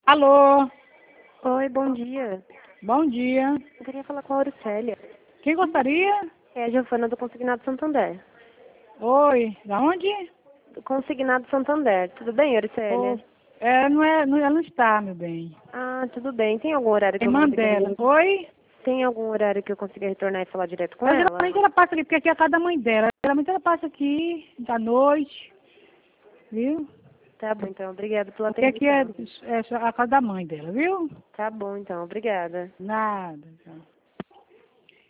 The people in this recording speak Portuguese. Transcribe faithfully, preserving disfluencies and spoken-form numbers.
Alô, Oi, bom dia. bom dia. Eu queria falar com a Auricélia. Quem gostaria? É a Giovana do Consignado Santander. Oi, da onde? Do Consignado Santander. Tudo bem, Oh, Auricélia? é, não é, não, ela não está, meu bem. Ah, tudo bem. Tem algum horário que eu Irmã consiga dela. re... Oi? Tem algum horário que eu consiga retornar e falar direto com Mas ela? geralmente ela passa aqui, porque aqui é a casa da mãe dela. Geralmente ela passa aqui da noite, viu? Tá bom, então. Obrigada pela Porque aqui é, atenção. é a casa da mãe dela, viu? Tá bom, então. Obrigada. Nada. Tchau.